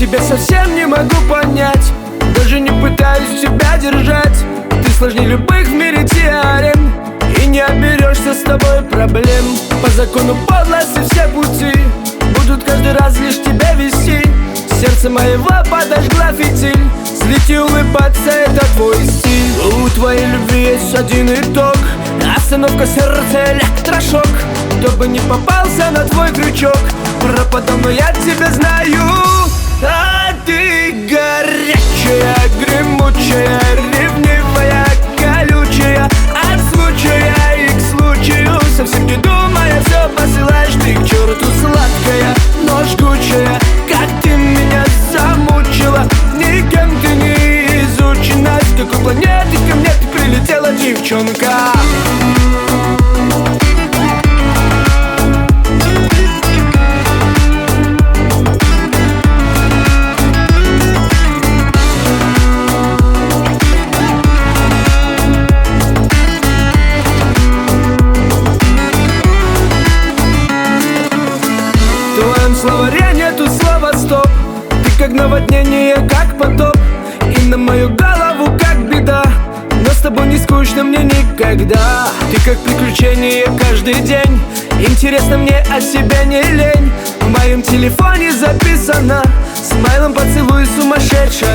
тебя совсем не могу понять. Даже не пытаюсь тебя держать. Ты сложнее любых в мире теорем, и не оберешься с тобой проблем. По закону подлости все пути будут каждый раз лишь тебя вести. Сердце моего подожгла фитиль. Злить и улыбаться — это твой стиль. У твоей любви есть один итог: остановка сердца, электрошок. Кто бы не попался на твой крючок, пропадал, но я тебя знаю. А ты горячая, гремучая, ревнивая, колючая. От случая и к случаю, совсем не думая, все посылаешь ты к черту. Сладкая, но жгучая, как ты меня замучила. Никем ты не изучена. С какой планеты ко мне ты прилетела, девчонка? В твоем словаре нету слова стоп. Ты как наводнение, как потоп, и на мою голову как беда. Но с тобой не скучно мне никогда. Ты как приключение каждый день. Интересно мне, о себе не лень. В моем телефоне записано: смайлом поцелуй, сумасшедшая.